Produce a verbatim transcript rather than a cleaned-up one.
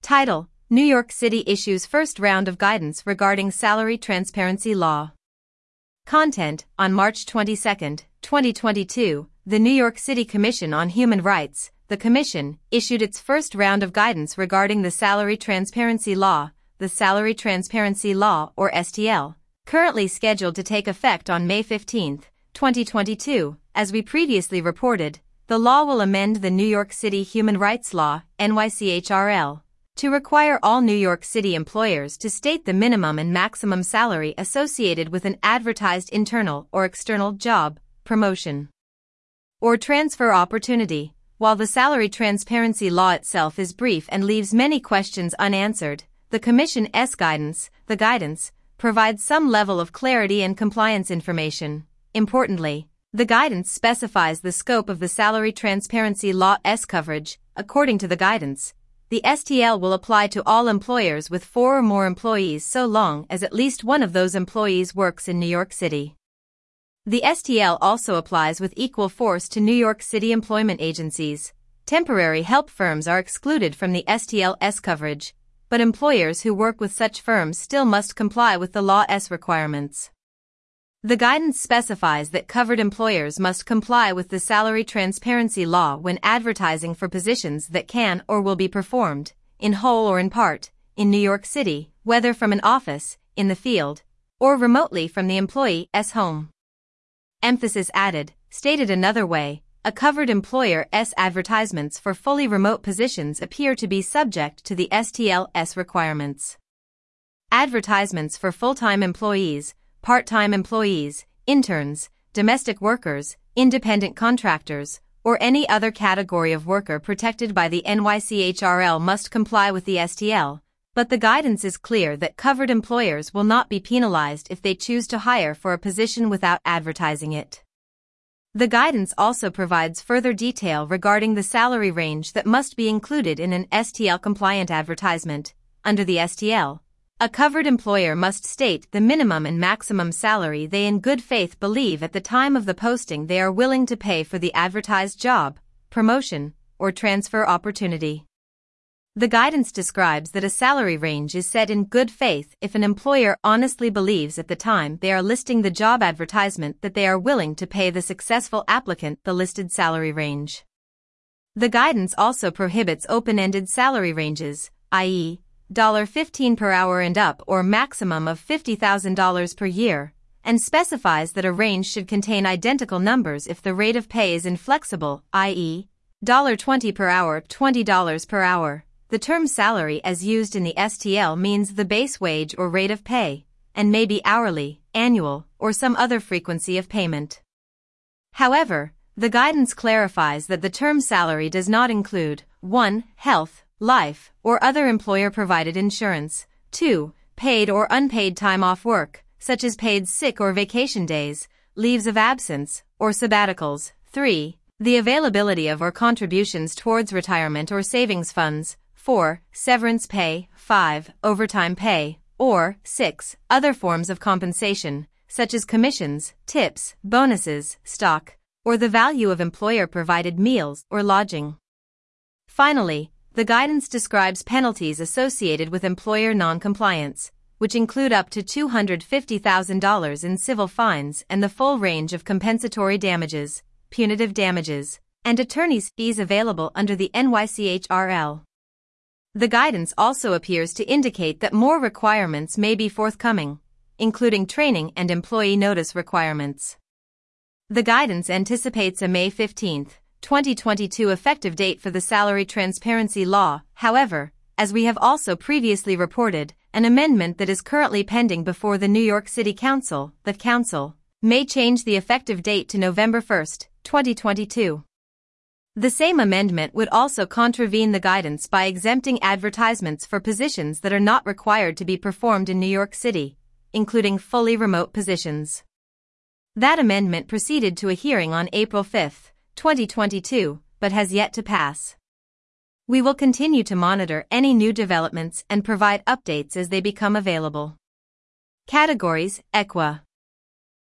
Title: New York City issues first round of guidance regarding salary transparency law. Content: on March twenty-second, twenty twenty-two, the New York City Commission on Human Rights, the Commission, issued its first round of guidance regarding the Salary Transparency Law, the Salary Transparency Law or S T L, currently scheduled to take effect on May fifteenth, twenty twenty-two. As we previously reported, the law will amend the New York City Human Rights Law, N Y C H R L, to require all New York City employers to state the minimum and maximum salary associated with an advertised internal or external job, promotion, or transfer opportunity. While the salary transparency law itself is brief and leaves many questions unanswered, the Commission's guidance, the guidance, provides some level of clarity and compliance information. Importantly, the guidance specifies the scope of the salary transparency law's coverage. According to the guidance, the S T L will apply to all employers with four or more employees so long as at least one of those employees works in New York City. The S T L also applies with equal force to New York City employment agencies. Temporary help firms are excluded from the S T L's coverage, but employers who work with such firms still must comply with the law's requirements. The guidance specifies that covered employers must comply with the salary transparency law when advertising for positions that can or will be performed, in whole or in part, in New York City, whether from an office, in the field, or remotely from the employee's home. Emphasis added: stated another way, a covered employer's advertisements for fully remote positions appear to be subject to the S T L's requirements. Advertisements for full-time employees, part-time employees, interns, domestic workers, independent contractors, or any other category of worker protected by the N Y C H R L must comply with the S T L, but the guidance is clear that covered employers will not be penalized if they choose to hire for a position without advertising it. The guidance also provides further detail regarding the salary range that must be included in an S T L-compliant advertisement. Under the S T L, a covered employer must state the minimum and maximum salary they in good faith believe at the time of the posting they are willing to pay for the advertised job, promotion, or transfer opportunity. The guidance describes that a salary range is set in good faith if an employer honestly believes at the time they are listing the job advertisement that they are willing to pay the successful applicant the listed salary range. The guidance also prohibits open-ended salary ranges, that is, fifteen dollars per hour and up or maximum of fifty thousand dollars per year, and specifies that a range should contain identical numbers if the rate of pay is inflexible, that is, twenty dollars per hour, twenty dollars per hour. The term salary as used in the S T L means the base wage or rate of pay, and may be hourly, annual, or some other frequency of payment. However, the guidance clarifies that the term salary does not include one health, life, or other employer-provided insurance, two paid or unpaid time off work, such as paid sick or vacation days, leaves of absence, or sabbaticals, three the availability of or contributions towards retirement or savings funds, four severance pay, five overtime pay, or six other forms of compensation, such as commissions, tips, bonuses, stock, or the value of employer-provided meals or lodging. Finally, the guidance describes penalties associated with employer non-compliance, which include up to two hundred fifty thousand dollars in civil fines and the full range of compensatory damages, punitive damages, and attorney's fees available under the N Y C H R L. The guidance also appears to indicate that more requirements may be forthcoming, including training and employee notice requirements. The guidance anticipates a May fifteenth, twenty twenty-two effective date for the salary transparency law. However, as we have also previously reported, an amendment that is currently pending before the New York City Council, the Council, may change the effective date to November first, twenty twenty-two. The same amendment would also contravene the guidance by exempting advertisements for positions that are not required to be performed in New York City, including fully remote positions. That amendment proceeded to a hearing on April fifth, twenty twenty-two, but has yet to pass. We will continue to monitor any new developments and provide updates as they become available. Categories: Equa.